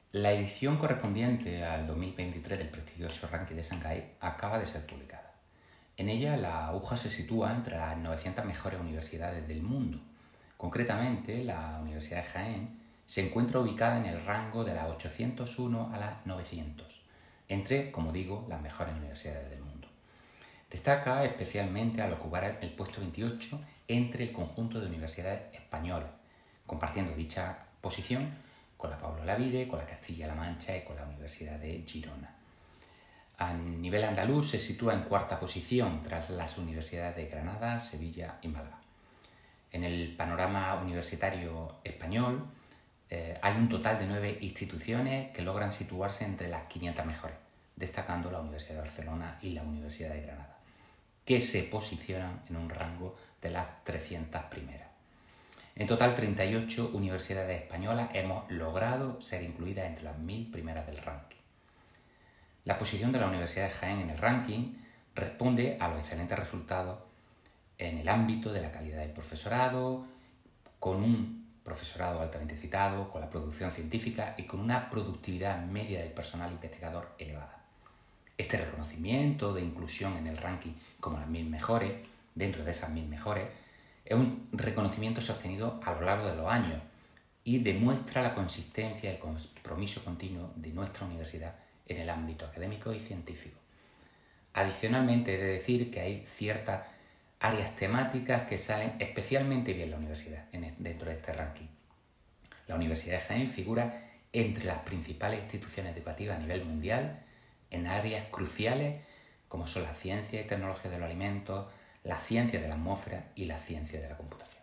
La edición correspondiente al 2023 del prestigioso ranking de Shanghái acaba de ser publicada. En ella la UJA se sitúa entre las 900 mejores universidades del mundo. Concretamente, la Universidad de Jaén se encuentra ubicada en el rango de las 801 a las 900, entre, como digo, las mejores universidades del mundo. Destaca especialmente al ocupar el puesto 28 entre el conjunto de universidades españolas, compartiendo dicha posición con la Pablo Olavide, con la Castilla-La Mancha y con la Universidad de Girona. A nivel andaluz se sitúa en cuarta posición tras las universidades de Granada, Sevilla y Málaga. En el panorama universitario español hay un total de 9 instituciones que logran situarse entre las 500 mejores, destacando la Universidad de Barcelona y la Universidad de Granada, que se posicionan en un rango de las 300 primeras. En total, 38 universidades españolas hemos logrado ser incluidas entre las 1000 primeras del ranking. La posición de la Universidad de Jaén en el ranking responde a los excelentes resultados en el ámbito de la calidad del profesorado, con un profesorado altamente citado, con la producción científica y con una productividad media del personal investigador elevada. Este reconocimiento de inclusión en el ranking como las 1000 mejores, dentro de esas 1000 mejores, es un reconocimiento sostenido a lo largo de los años y demuestra la consistencia y el compromiso continuo de nuestra universidad en el ámbito académico y científico. Adicionalmente, he de decir que hay ciertas áreas temáticas que salen especialmente bien la universidad dentro de este ranking. La Universidad de Jaén figura entre las principales instituciones educativas a nivel mundial en áreas cruciales como son la ciencia y tecnología de los alimentos, la ciencia de la atmósfera y la ciencia de la computación.